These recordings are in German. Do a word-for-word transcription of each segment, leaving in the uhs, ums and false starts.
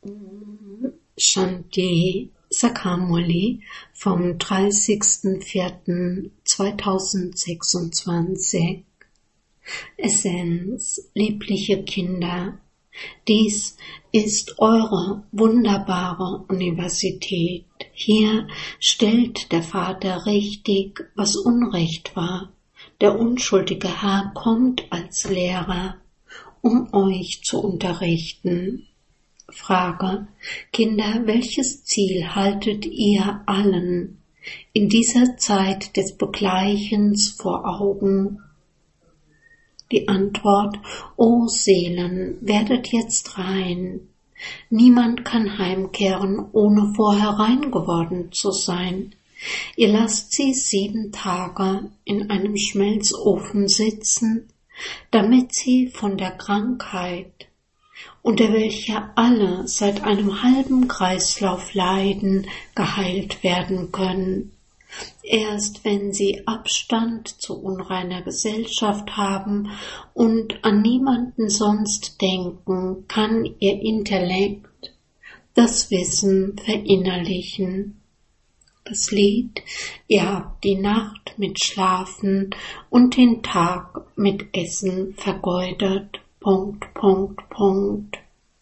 Shanti Sakamuli vom dreißigsten vierten zweitausendsechsundzwanzig. Essenz, liebliche Kinder, dies ist eure wunderbare Universität. Hier stellt der Vater richtig, was Unrecht war. Der unschuldige Herr kommt als Lehrer, um euch zu unterrichten. Frage: Kinder, welches Ziel haltet ihr allen in dieser Zeit des Begleichens vor Augen? Die Antwort: O Seelen, werdet jetzt rein. Niemand kann heimkehren, ohne vorher rein geworden zu sein. Ihr lasst sie sieben Tage in einem Schmelzofen sitzen, damit sie von der Krankheit, unter welcher alle seit einem halben Kreislauf leiden, geheilt werden können. Erst wenn sie Abstand zu unreiner Gesellschaft haben und an niemanden sonst denken, kann ihr Intellekt das Wissen verinnerlichen. Das Lied: Ihr habt die Nacht mit Schlafen und den Tag mit Essen vergeudet. Punkt, Punkt, Punkt.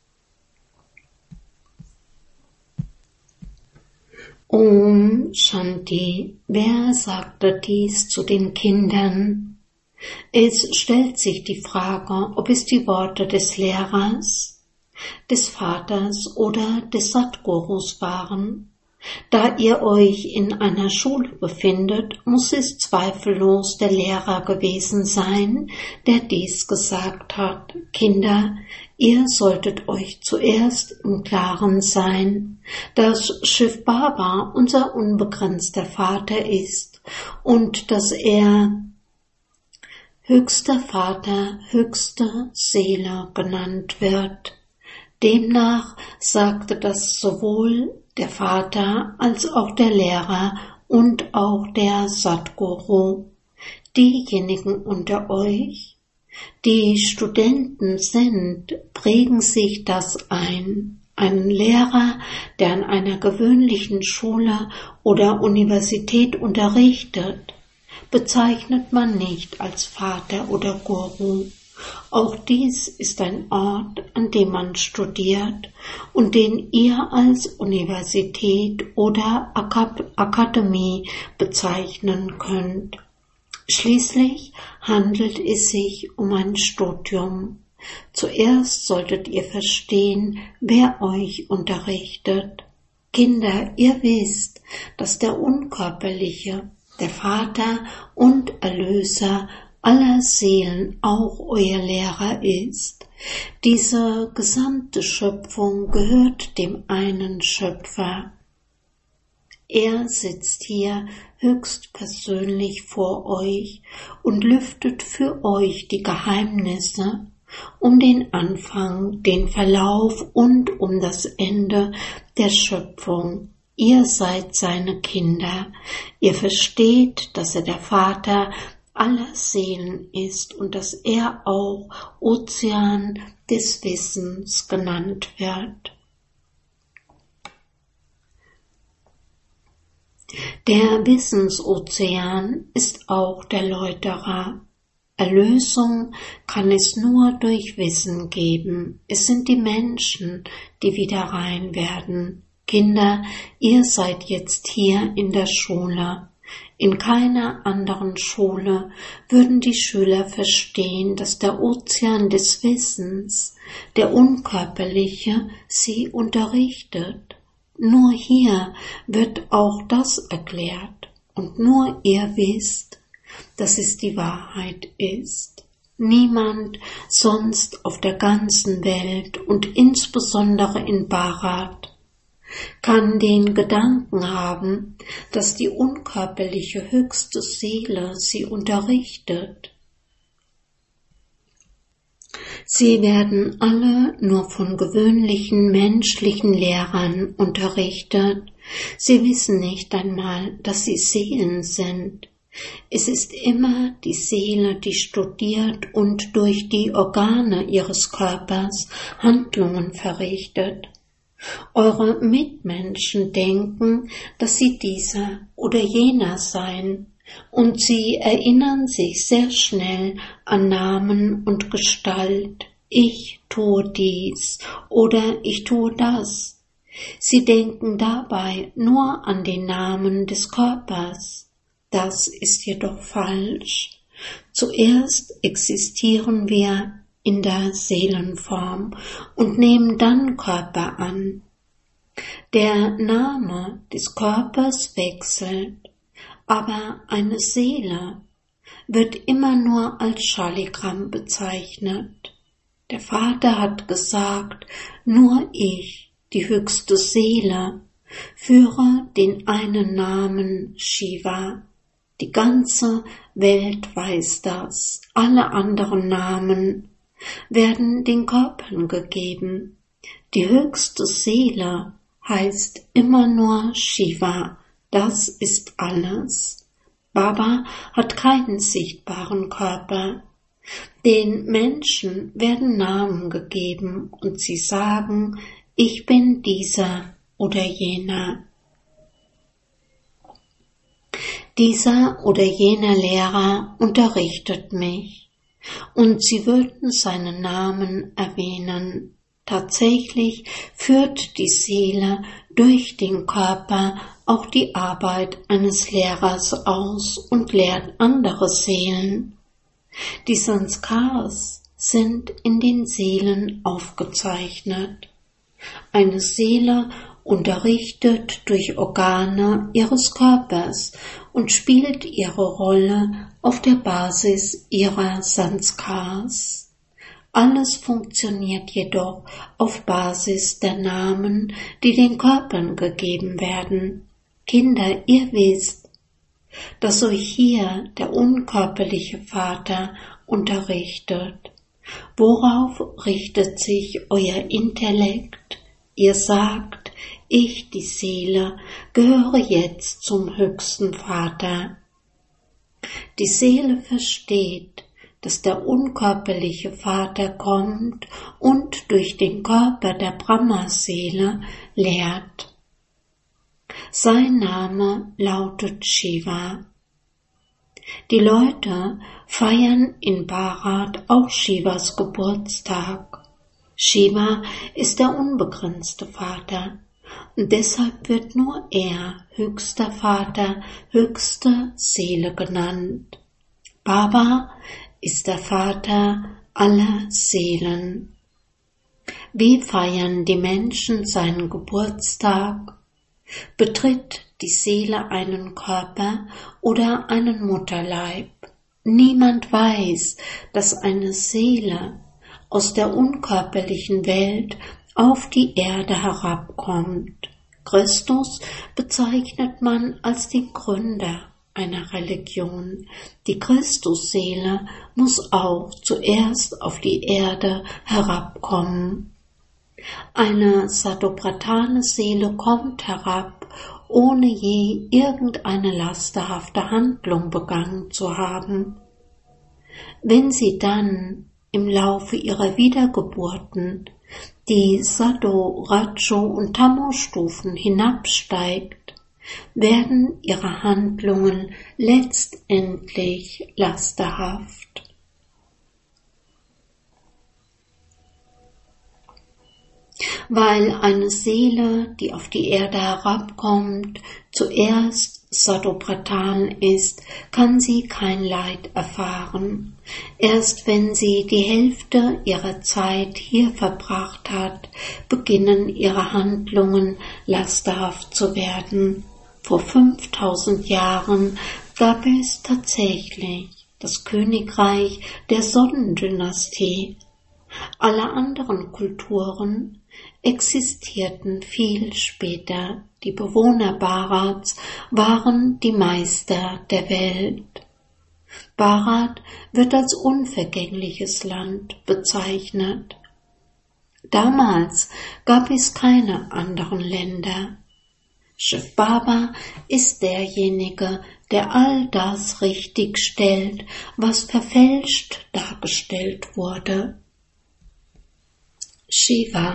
Om Shanti. Wer sagte dies zu den Kindern? Es stellt sich die Frage, ob es die Worte des Lehrers, des Vaters oder des Satgurus waren. Da ihr euch in einer Schule befindet, muss es zweifellos der Lehrer gewesen sein, der dies gesagt hat. Kinder, ihr solltet euch zuerst im Klaren sein, dass Shiv Baba unser unbegrenzter Vater ist und dass er höchster Vater, höchste Seele genannt wird. Demnach sagte das sowohl der Vater als auch der Lehrer und auch der Satguru. Diejenigen unter euch, die Studenten sind, prägen sich das ein. Einen Lehrer, der an einer gewöhnlichen Schule oder Universität unterrichtet, bezeichnet man nicht als Vater oder Guru. Auch dies ist ein Ort, an dem man studiert und den ihr als Universität oder Akademie bezeichnen könnt. Schließlich handelt es sich um ein Studium. Zuerst solltet ihr verstehen, wer euch unterrichtet. Kinder, ihr wisst, dass der Unkörperliche, der Vater und Erlöser aller Seelen auch euer Lehrer ist. Diese gesamte Schöpfung gehört dem einen Schöpfer. Er sitzt hier höchstpersönlich vor euch und lüftet für euch die Geheimnisse um den Anfang, den Verlauf und um das Ende der Schöpfung. Ihr seid seine Kinder. Ihr versteht, dass er der Vater aller Seelen ist und dass er auch Ozean des Wissens genannt wird. Der Wissensozean ist auch der Läuterer. Erlösung kann es nur durch Wissen geben. Es sind die Menschen, die wieder rein werden. Kinder, ihr seid jetzt hier in der Schule. In keiner anderen Schule würden die Schüler verstehen, dass der Ozean des Wissens, der Unkörperliche, sie unterrichtet. Nur hier wird auch das erklärt und nur ihr wisst, dass es die Wahrheit ist. Niemand sonst auf der ganzen Welt und insbesondere in Bharat kann den Gedanken haben, dass die unkörperliche höchste Seele sie unterrichtet. Sie werden alle nur von gewöhnlichen menschlichen Lehrern unterrichtet. Sie wissen nicht einmal, dass sie Seelen sind. Es ist immer die Seele, die studiert und durch die Organe ihres Körpers Handlungen verrichtet. Eure Mitmenschen denken, dass sie dieser oder jener seien, und sie erinnern sich sehr schnell an Namen und Gestalt. Ich tue dies oder ich tue das. Sie denken dabei nur an den Namen des Körpers. Das ist jedoch falsch. Zuerst existieren wir in der Seelenform und nehmen dann Körper an. Der Name des Körpers wechselt, aber eine Seele wird immer nur als Schaligramm bezeichnet. Der Vater hat gesagt, nur ich, die höchste Seele, führe den einen Namen Shiva. Die ganze Welt weiß das. Alle anderen Namen werden den Körpern gegeben. Die höchste Seele heißt immer nur Shiva. Das ist alles. Baba hat keinen sichtbaren Körper. Den Menschen werden Namen gegeben und sie sagen, ich bin dieser oder jener. Dieser oder jener Lehrer unterrichtet mich und sie würden seinen Namen erwähnen. Tatsächlich führt die Seele durch den Körper auch die Arbeit eines Lehrers aus und lehrt andere Seelen. Die Sanskars sind in den Seelen aufgezeichnet. Eine Seele unterrichtet durch Organe ihres Körpers und spielt ihre Rolle auf der Basis ihrer Sanskars. Alles funktioniert jedoch auf Basis der Namen, die den Körpern gegeben werden. Kinder, ihr wisst, dass euch hier der unkörperliche Vater unterrichtet. Worauf richtet sich euer Intellekt? Ihr sagt, ich, die Seele, gehöre jetzt zum höchsten Vater. Die Seele versteht, dass der unkörperliche Vater kommt und durch den Körper der Brahma-Seele lehrt. Sein Name lautet Shiva. Die Leute feiern in Bharat auch Shivas Geburtstag. Shiva ist der unbegrenzte Vater und deshalb wird nur er höchster Vater, höchste Seele genannt. Baba ist der Vater aller Seelen. Wie feiern die Menschen seinen Geburtstag? Betritt die Seele einen Körper oder einen Mutterleib? Niemand weiß, dass eine Seele aus der unkörperlichen Welt auf die Erde herabkommt. Christus bezeichnet man als den Gründer einer Religion. Die Christusseele muss auch zuerst auf die Erde herabkommen. Eine satopradhane Seele kommt herab, ohne je irgendeine lasterhafte Handlung begangen zu haben. Wenn sie dann im Laufe ihrer Wiedergeburten die Sato, Rajo und Tamo-Stufen hinabsteigt, werden ihre Handlungen letztendlich lasterhaft. Weil eine Seele, die auf die Erde herabkommt, zuerst Satopradhan ist, kann sie kein Leid erfahren. Erst wenn sie die Hälfte ihrer Zeit hier verbracht hat, beginnen ihre Handlungen lasterhaft zu werden. Vor fünftausend Jahren gab es tatsächlich das Königreich der Sonnendynastie. Alle anderen Kulturen existierten viel später. Die Bewohner Bharats waren die Meister der Welt. Bharat wird als unvergängliches Land bezeichnet. Damals gab es keine anderen Länder. Shiv Baba ist derjenige, der all das richtig stellt, was verfälscht dargestellt wurde. Shiva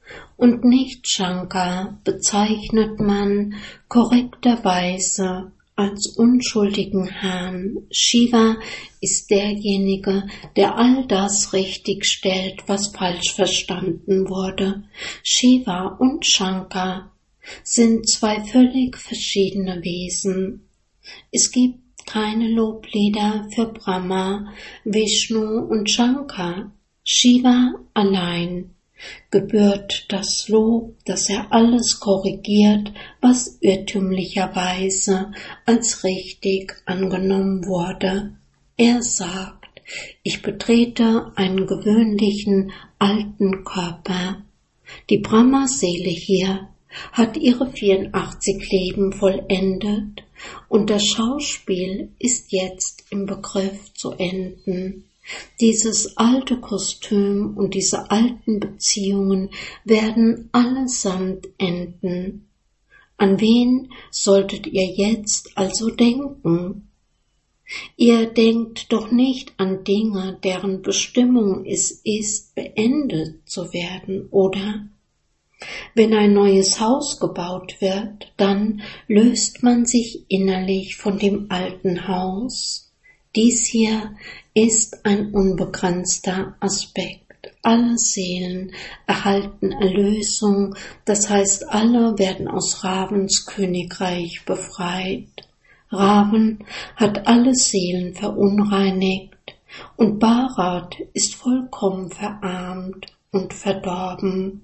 und nicht Shankar bezeichnet man korrekterweise als unschuldigen Herrn. Shiva ist derjenige, der all das richtig stellt, was falsch verstanden wurde. Shiva und Shankar sind zwei völlig verschiedene Wesen. Es gibt keine Loblieder für Brahma, Vishnu und Shankar. Shiva allein gebührt das Lob, dass er alles korrigiert, was irrtümlicherweise als richtig angenommen wurde. Er sagt, ich betrete einen gewöhnlichen alten Körper. Die Brahma-Seele hier hat ihre vierundachtzig Leben vollendet und das Schauspiel ist jetzt im Begriff zu enden. Dieses alte Kostüm und diese alten Beziehungen werden allesamt enden. An wen solltet ihr jetzt also denken? Ihr denkt doch nicht an Dinge, deren Bestimmung es ist, beendet zu werden, oder? Wenn ein neues Haus gebaut wird, dann löst man sich innerlich von dem alten Haus. Dies hier ist ein unbegrenzter Aspekt. Alle Seelen erhalten Erlösung, das heißt, alle werden aus Ravens Königreich befreit. Ravan hat alle Seelen verunreinigt und Bharat ist vollkommen verarmt und verdorben.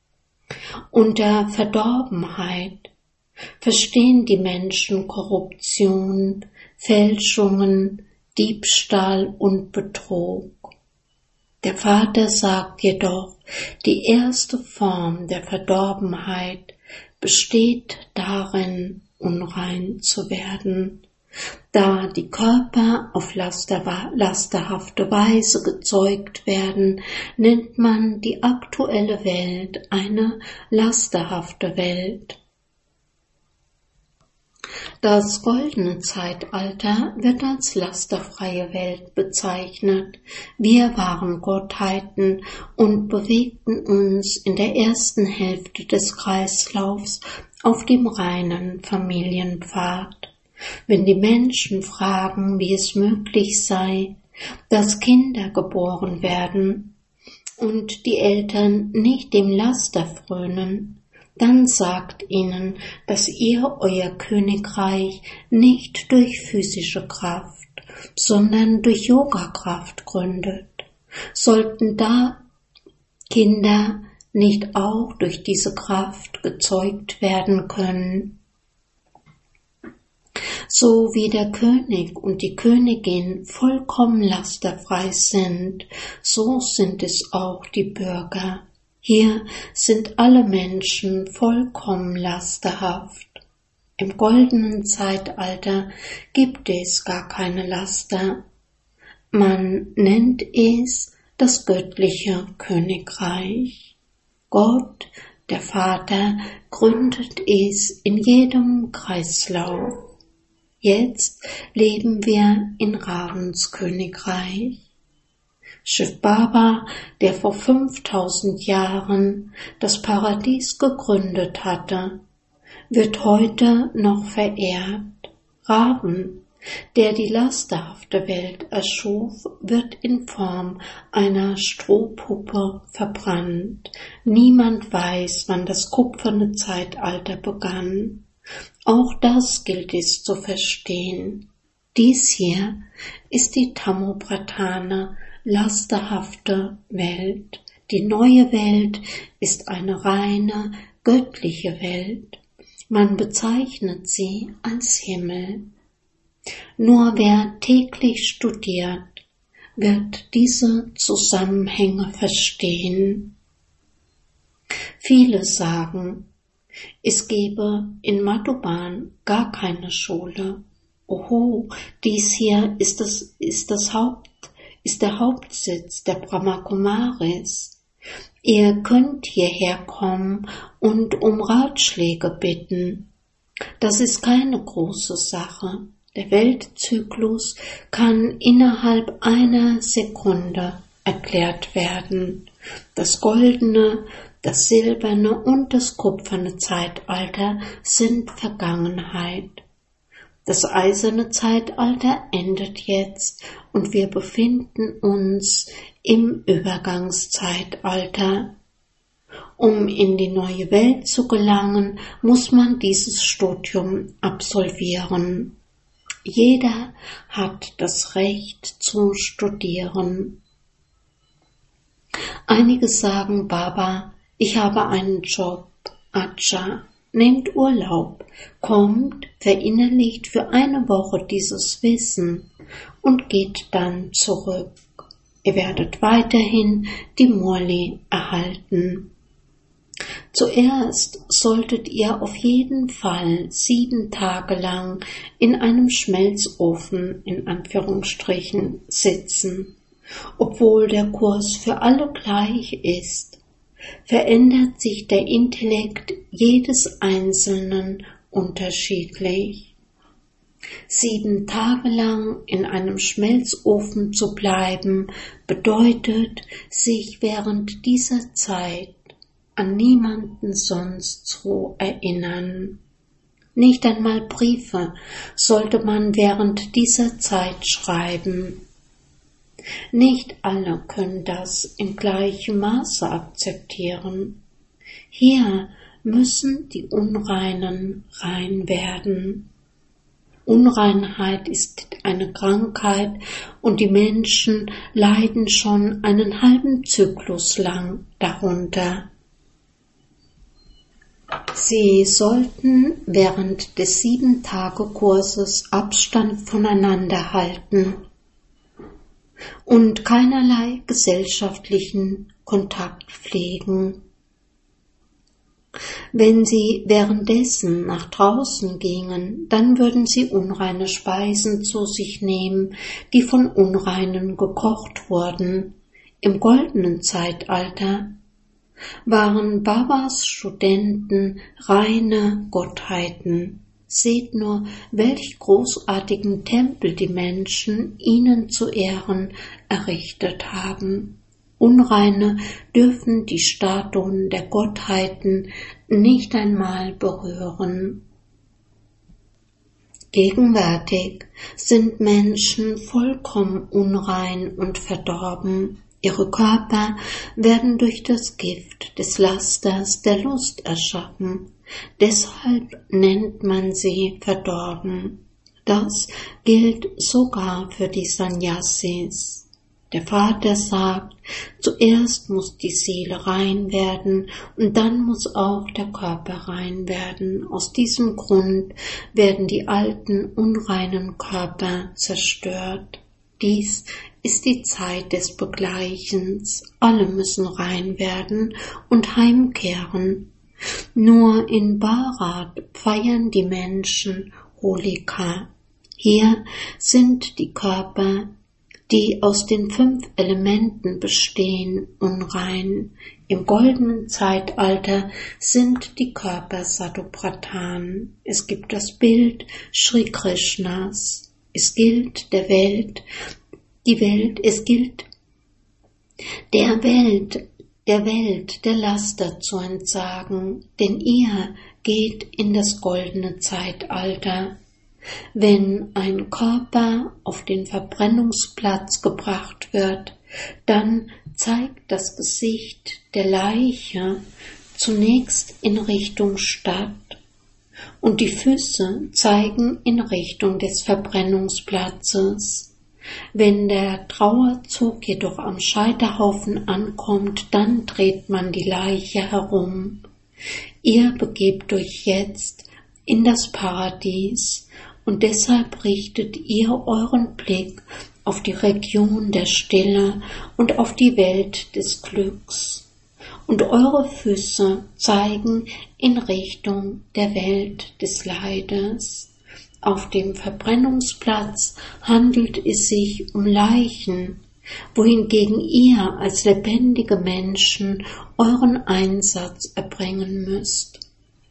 Unter Verdorbenheit verstehen die Menschen Korruption, Fälschungen, Diebstahl und Betrug. Der Vater sagt jedoch, die erste Form der Verdorbenheit besteht darin, unrein zu werden. Da die Körper auf laster, lasterhafte Weise gezeugt werden, nennt man die aktuelle Welt eine lasterhafte Welt. Das goldene Zeitalter wird als lasterfreie Welt bezeichnet. Wir waren Gottheiten und bewegten uns in der ersten Hälfte des Kreislaufs auf dem reinen Familienpfad. Wenn die Menschen fragen, wie es möglich sei, dass Kinder geboren werden und die Eltern nicht dem Laster frönen, dann sagt ihnen, dass ihr euer Königreich nicht durch physische Kraft, sondern durch Yoga-Kraft gründet. Sollten da Kinder nicht auch durch diese Kraft gezeugt werden können? So wie der König und die Königin vollkommen lasterfrei sind, so sind es auch die Bürger. Hier sind alle Menschen vollkommen lasterhaft. Im goldenen Zeitalter gibt es gar keine Laster. Man nennt es das göttliche Königreich. Gott, der Vater, gründet es in jedem Kreislauf. Jetzt leben wir in Ravens Königreich. Shiv Baba, der vor fünftausend Jahren das Paradies gegründet hatte, wird heute noch verehrt. Ravan, der die lasterhafte Welt erschuf, wird in Form einer Strohpuppe verbrannt. Niemand weiß, wann das kupferne Zeitalter begann. Auch das gilt es zu verstehen. Dies hier ist die Tamopradhana, lasterhafte Welt. Die neue Welt ist eine reine, göttliche Welt. Man bezeichnet sie als Himmel. Nur wer täglich studiert, wird diese Zusammenhänge verstehen. Viele sagen, es gebe in Madhuban gar keine Schule. Oho, dies hier ist das, ist das Haupt, ist der Hauptsitz der Brahmakumaris. Ihr könnt hierher kommen und um Ratschläge bitten. Das ist keine große Sache. Der Weltzyklus kann innerhalb einer Sekunde erklärt werden. Das goldene Das silberne und das kupferne Zeitalter sind Vergangenheit. Das eiserne Zeitalter endet jetzt und wir befinden uns im Übergangszeitalter. Um in die neue Welt zu gelangen, muss man dieses Studium absolvieren. Jeder hat das Recht zu studieren. Einige sagen, Baba, ich habe einen Job. Acha, nehmt Urlaub, kommt, verinnerlicht für eine Woche dieses Wissen und geht dann zurück. Ihr werdet weiterhin die Murli erhalten. Zuerst solltet ihr auf jeden Fall sieben Tage lang in einem Schmelzofen in Anführungsstrichen sitzen. Obwohl der Kurs für alle gleich ist, verändert sich der Intellekt jedes Einzelnen unterschiedlich. Sieben Tage lang in einem Schmelzofen zu bleiben, bedeutet, sich während dieser Zeit an niemanden sonst zu erinnern. Nicht einmal Briefe sollte man während dieser Zeit schreiben. Nicht alle können das in gleichem Maße akzeptieren. Hier müssen die Unreinen rein werden. Unreinheit ist eine Krankheit und die Menschen leiden schon einen halben Zyklus lang darunter. Sie sollten während des Sieben-Tage-Kurses Abstand voneinander halten und keinerlei gesellschaftlichen Kontakt pflegen. Wenn sie währenddessen nach draußen gingen, dann würden sie unreine Speisen zu sich nehmen, die von Unreinen gekocht wurden. Im goldenen Zeitalter waren Babas Studenten reine Gottheiten. Seht nur, welch großartigen Tempel die Menschen ihnen zu Ehren errichtet haben. Unreine dürfen die Statuen der Gottheiten nicht einmal berühren. Gegenwärtig sind Menschen vollkommen unrein und verdorben. Ihre Körper werden durch das Gift des Lasters der Lust erschaffen. Deshalb nennt man sie verdorben. Das gilt sogar für die Sannyasis. Der Vater sagt, zuerst muss die Seele rein werden und dann muss auch der Körper rein werden. Aus diesem Grund werden die alten, unreinen Körper zerstört. Dies ist die Zeit des Begleichens. Alle müssen rein werden und heimkehren. Nur in Bharat feiern die Menschen Holika. Hier sind die Körper, die aus den fünf Elementen bestehen, unrein. Im goldenen Zeitalter sind die Körper Sattva-Pradhan. Es gibt das Bild Sri Krishnas. Es gilt der Welt, die Welt, es gilt der Welt, der Welt der Laster zu entsagen, denn ihr geht in das goldene Zeitalter. Wenn ein Körper auf den Verbrennungsplatz gebracht wird, dann zeigt das Gesicht der Leiche zunächst in Richtung Stadt und die Füße zeigen in Richtung des Verbrennungsplatzes. Wenn der Trauerzug jedoch am Scheiterhaufen ankommt, dann dreht man die Leiche herum. Ihr begebt euch jetzt in das Paradies und deshalb richtet ihr euren Blick auf die Region der Stille und auf die Welt des Glücks. Und eure Füße zeigen in Richtung der Welt des Leides. Auf dem Verbrennungsplatz handelt es sich um Leichen, wohingegen ihr als lebendige Menschen euren Einsatz erbringen müsst.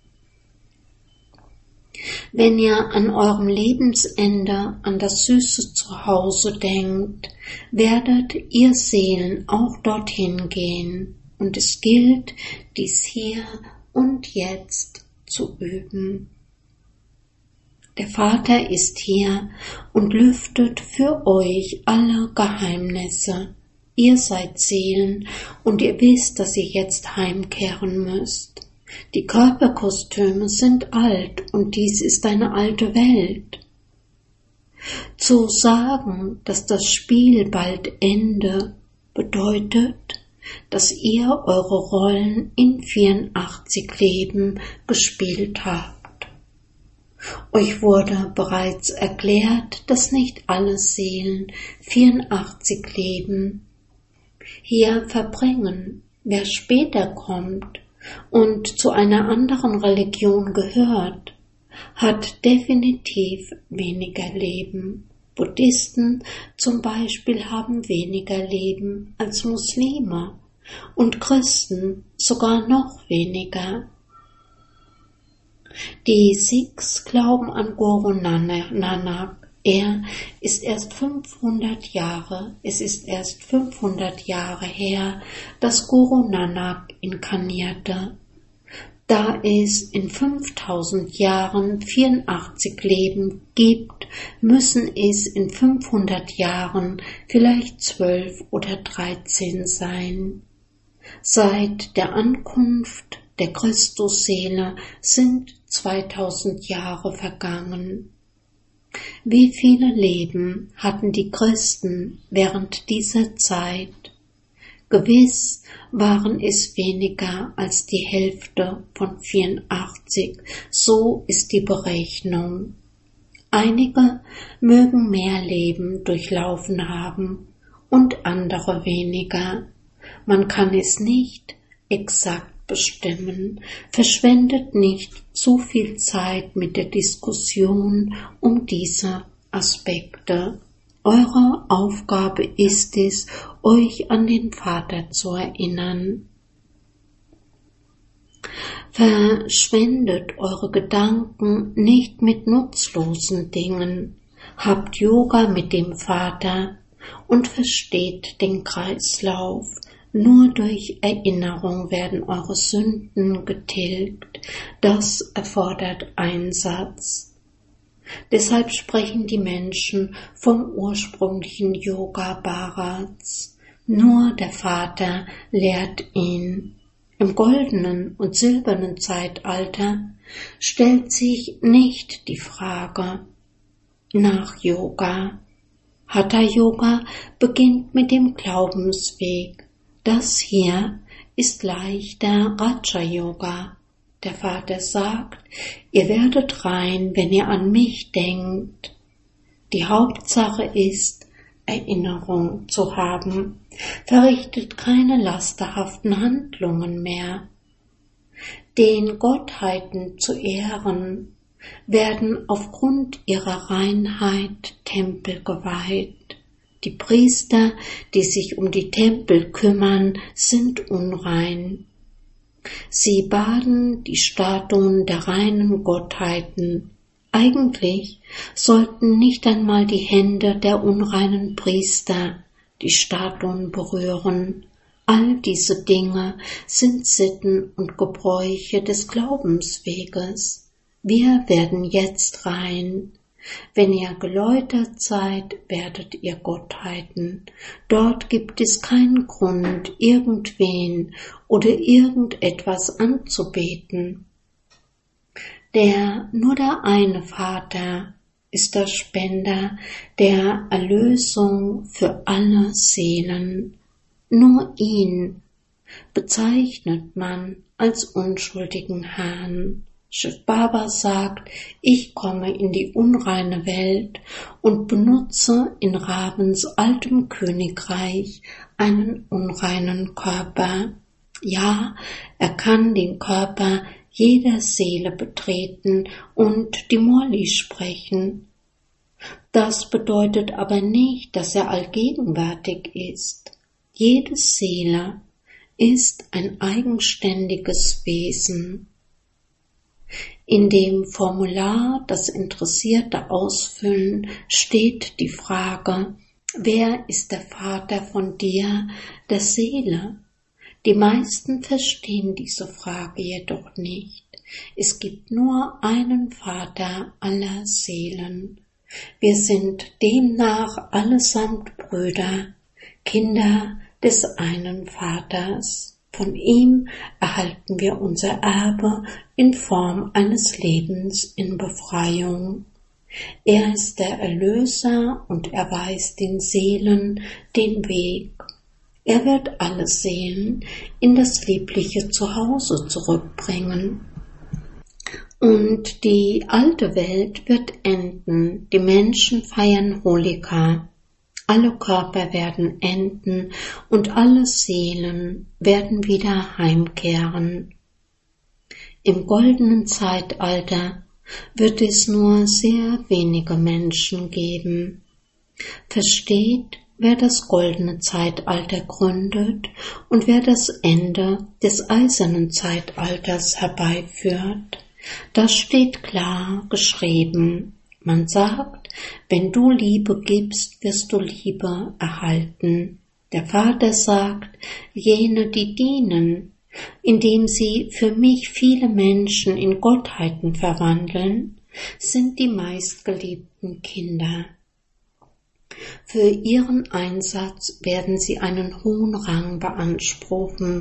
Wenn ihr an eurem Lebensende an das süße Zuhause denkt, werdet ihr Seelen auch dorthin gehen. und es gilt, dies hier und jetzt zu üben. Der Vater ist hier und lüftet für euch alle Geheimnisse. Ihr seid Seelen und ihr wisst, dass ihr jetzt heimkehren müsst. Die Körperkostüme sind alt und dies ist eine alte Welt. Zu sagen, dass das Spiel bald Ende, bedeutet, dass ihr eure Rollen in vierundachtzig Leben gespielt habt. Euch wurde bereits erklärt, dass nicht alle Seelen vierundachtzig Leben hier verbringen. Wer später kommt und zu einer anderen Religion gehört, hat definitiv weniger Leben. Buddhisten zum Beispiel haben weniger Leben als Muslime und Christen sogar noch weniger. Die Sikhs glauben an Guru Nanak. Er ist erst fünfhundert Jahre, es ist erst fünfhundert Jahre her, dass Guru Nanak inkarnierte. Da es in fünftausend Jahren vierundachtzig Leben gibt, müssen es in fünfhundert Jahren vielleicht zwölf oder dreizehn sein. Seit der Ankunft der Christusseele sind zweitausend Jahre vergangen. Wie viele Leben hatten die Christen während dieser Zeit? Gewiss waren es weniger als die Hälfte von vierundachtzig, so ist die Berechnung. Einige mögen mehr Leben durchlaufen haben und andere weniger. Man kann es nicht exakt bestimmen. Verschwendet nicht zu viel Zeit mit der Diskussion um diese Aspekte. Eure Aufgabe ist es, euch an den Vater zu erinnern. Verschwendet eure Gedanken nicht mit nutzlosen Dingen. Habt Yoga mit dem Vater und versteht den Kreislauf. Nur durch Erinnerung werden eure Sünden getilgt. Das erfordert Einsatz. Deshalb sprechen die Menschen vom ursprünglichen Yoga Bharats. Nur der Vater lehrt ihn. Im goldenen und silbernen Zeitalter stellt sich nicht die Frage nach Yoga. Hatha Yoga beginnt mit dem Glaubensweg. Das hier ist leichter Raja Yoga. Der Vater sagt, ihr werdet rein, wenn ihr an mich denkt. Die Hauptsache ist, Erinnerung zu haben. Verrichtet keine lasterhaften Handlungen mehr. Den Gottheiten zu ehren, werden aufgrund ihrer Reinheit Tempel geweiht. Die Priester, die sich um die Tempel kümmern, sind unrein. Sie baden die Statuen der reinen Gottheiten. Eigentlich sollten nicht einmal die Hände der unreinen Priester die Statuen berühren. All diese Dinge sind Sitten und Gebräuche des Glaubensweges. Wir werden jetzt rein. Wenn ihr geläutert seid, werdet ihr Gottheiten. Dort gibt es keinen Grund, irgendwen oder irgendetwas anzubeten. Der nur der eine Vater ist der Spender der Erlösung für alle Seelen. Nur ihn bezeichnet man als unschuldigen Herrn. Shiv Baba sagt, ich komme in die unreine Welt und benutze in Ravens altem Königreich einen unreinen Körper. Ja, er kann den Körper jeder Seele betreten und die Murli sprechen. Das bedeutet aber nicht, dass er allgegenwärtig ist. Jede Seele ist ein eigenständiges Wesen. In dem Formular, das Interessierte ausfüllen, steht die Frage, wer ist der Vater von dir, der Seele? Die meisten verstehen diese Frage jedoch nicht. Es gibt nur einen Vater aller Seelen. Wir sind demnach allesamt Brüder, Kinder des einen Vaters. Von ihm erhalten wir unser Erbe in Form eines Lebens in Befreiung. Er ist der Erlöser und er weist den Seelen den Weg. Er wird alle Seelen in das liebliche Zuhause zurückbringen. Und die alte Welt wird enden, die Menschen feiern Holika, alle Körper werden enden und alle Seelen werden wieder heimkehren. Im goldenen Zeitalter wird es nur sehr wenige Menschen geben. Versteht, wer das goldene Zeitalter gründet und wer das Ende des eisernen Zeitalters herbeiführt. Das steht klar geschrieben. Man sagt, wenn du Liebe gibst, wirst du Liebe erhalten. Der Vater sagt, jene, die dienen, indem sie für mich viele Menschen in Gottheiten verwandeln, sind die meistgeliebten Kinder. Für ihren Einsatz werden sie einen hohen Rang beanspruchen.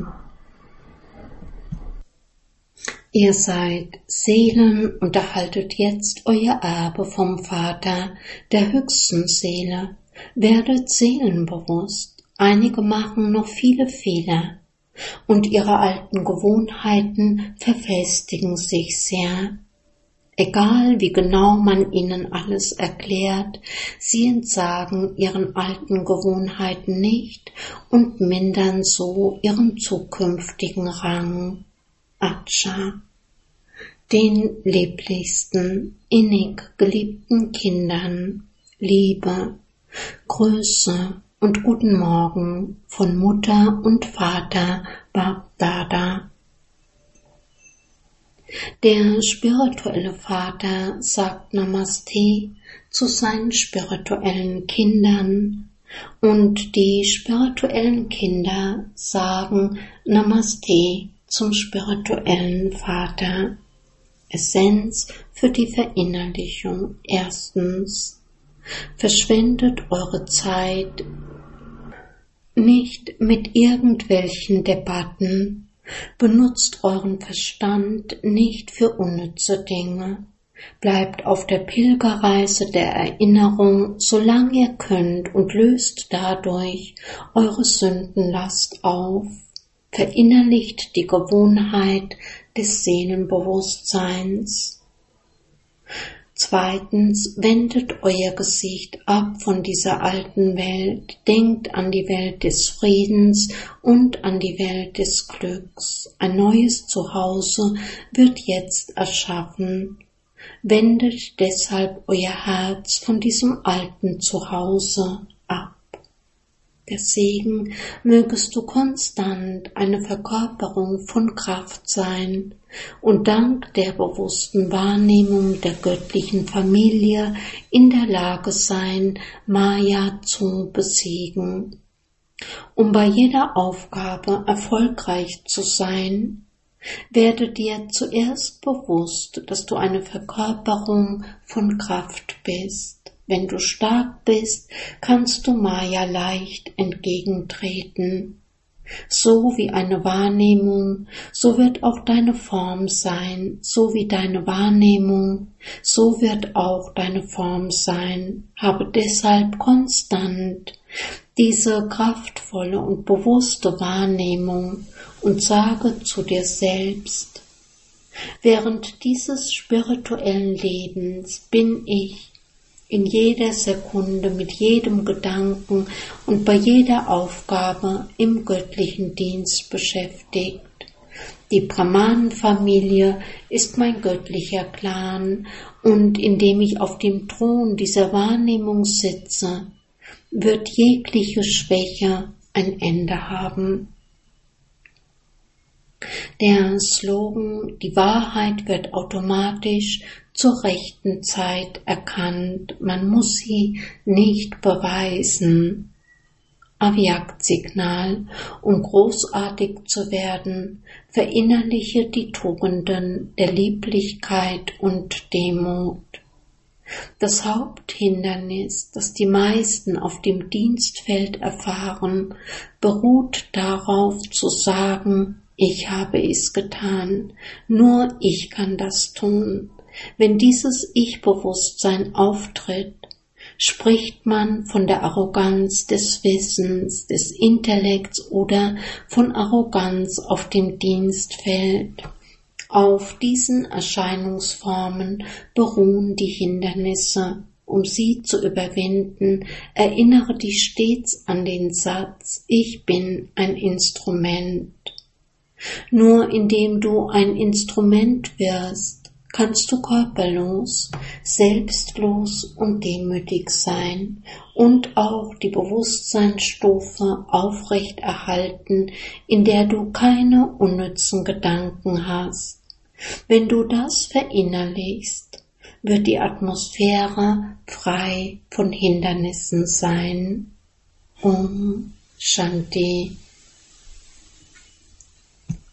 Ihr seid Seelen und erhaltet jetzt euer Erbe vom Vater, der höchsten Seele. Werdet seelenbewusst. Einige machen noch viele Fehler und ihre alten Gewohnheiten verfestigen sich sehr. Egal wie genau man ihnen alles erklärt, sie entsagen ihren alten Gewohnheiten nicht und mindern so ihren zukünftigen Rang. Atscha. Den lieblichsten, innig geliebten Kindern, Liebe, Grüße und guten Morgen von Mutter und Vater Bab-Dada. Der spirituelle Vater sagt Namaste zu seinen spirituellen Kindern und die spirituellen Kinder sagen Namaste zum spirituellen Vater. Essenz für die Verinnerlichung. Erstens, verschwendet eure Zeit nicht mit irgendwelchen Debatten, benutzt euren Verstand nicht für unnütze Dinge, bleibt auf der Pilgerreise der Erinnerung, solange ihr könnt und löst dadurch eure Sündenlast auf, verinnerlicht die Gewohnheit des Seelenbewusstseins. Zweitens, wendet euer Gesicht ab von dieser alten Welt, denkt an die Welt des Friedens und an die Welt des Glücks. Ein neues Zuhause wird jetzt erschaffen. Wendet deshalb euer Herz von diesem alten Zuhause ab. Der Segen, mögest du konstant eine Verkörperung von Kraft sein und dank der bewussten Wahrnehmung der göttlichen Familie in der Lage sein, Maya zu besiegen. Um bei jeder Aufgabe erfolgreich zu sein, werde dir zuerst bewusst, dass du eine Verkörperung von Kraft bist. Wenn du stark bist, kannst du Maya leicht entgegentreten. So wie eine Wahrnehmung, so wird auch deine Form sein, so wie deine Wahrnehmung, so wird auch deine Form sein. Habe deshalb konstant diese kraftvolle und bewusste Wahrnehmung und sage zu dir selbst, während dieses spirituellen Lebens bin ich in jeder Sekunde, mit jedem Gedanken und bei jeder Aufgabe im göttlichen Dienst beschäftigt. Die Brahmanenfamilie ist mein göttlicher Clan und indem ich auf dem Thron dieser Wahrnehmung sitze, wird jegliche Schwäche ein Ende haben. Der Slogan, die Wahrheit wird automatisch zur rechten Zeit erkannt, man muss sie nicht beweisen. Avyak-Signal, um großartig zu werden, verinnerliche die Tugenden der Lieblichkeit und Demut. Das Haupthindernis, das die meisten auf dem Dienstfeld erfahren, beruht darauf zu sagen, ich habe es getan, nur ich kann das tun. Wenn dieses Ich-Bewusstsein auftritt, spricht man von der Arroganz des Wissens, des Intellekts oder von Arroganz auf dem Dienstfeld. Auf diesen Erscheinungsformen beruhen die Hindernisse. Um sie zu überwinden, erinnere dich stets an den Satz, ich bin ein Instrument. Nur indem du ein Instrument wirst, kannst du körperlos, selbstlos und demütig sein und auch die Bewusstseinsstufe aufrechterhalten, in der du keine unnützen Gedanken hast. Wenn du das verinnerlichst, wird die Atmosphäre frei von Hindernissen sein. Om Shanti.